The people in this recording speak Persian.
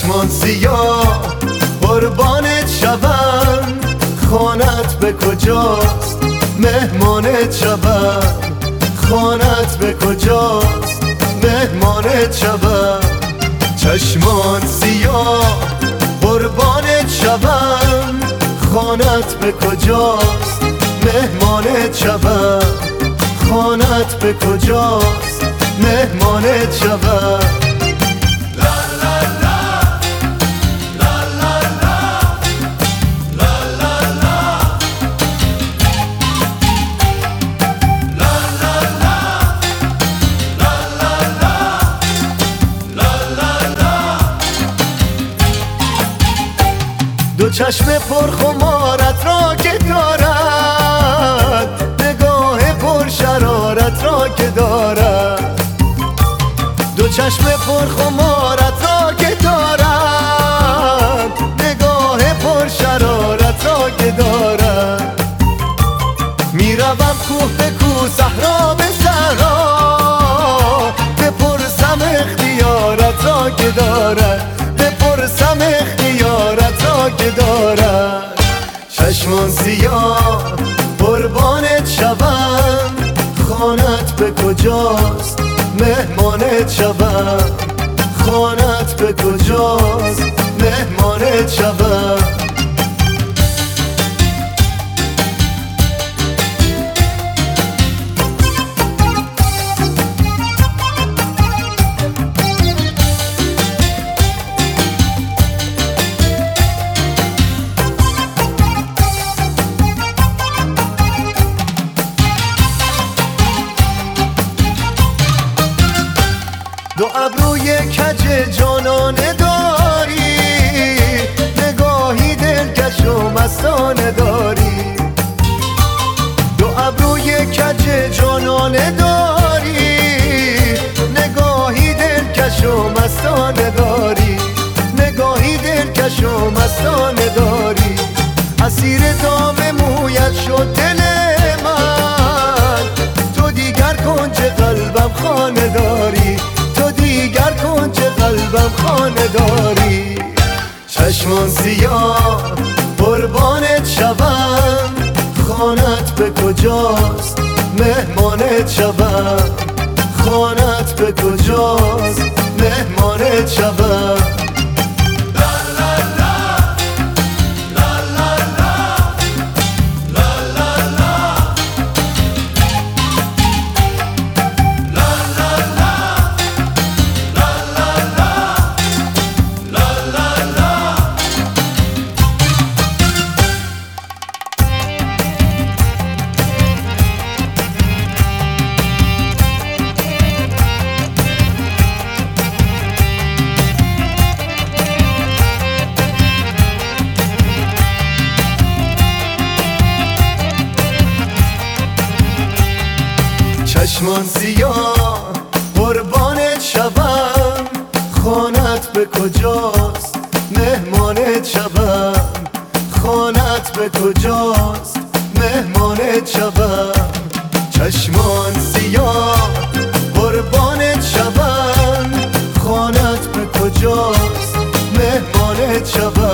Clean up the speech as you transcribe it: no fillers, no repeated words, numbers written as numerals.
چشمان سیاه قربانت شوم، خانت به کجاست مهمانت شوم، خانت به کجاست مهمانت شوم. چشمان سیاه قربانت شوم، خانت به کجاست مهمانت شوم، خانت به کجاست مهمانت شوم. دو چشم پرخمارت را که دارد، نگاه پر شرارت را که دارد. دو چشم پرخمارت را که دارد، نگاه پر شرارت را که دارد. میروم کوه به کوه صحرا به صحرا، بپرسم اختیارت را که دارد، بپرسم اختیارت را که دارد. چشمان سیاه قربانت شوم، خانت به کجاست مهمانت شوم، خانت به کجاست مهمانت شوم. دو ابروی کج جانانه داری، نگاهی دلکش و مستانه داری. دو ابروی کج جانانه داری، نگاهی دلکش و مستانه داری، نگاهی دلکش و مستانه داری. اسیر دام مویت شد دل من، تو دیگر کنج قلبم خانه داری، تو دیگر کنج قلبم خانه داری. چشمان سیاه قربانت شوم، خانت به کجاست مهمانت شوم، خانت به کجاست مهمانت شوم. چشمان سیاه قربانت شوم، خانت به کجاست مهمانت شوم، خانت به کجاست مهمانت شوم. چشمان سیاه قربانت شوم، خانت به کجاست مهمانت شوم.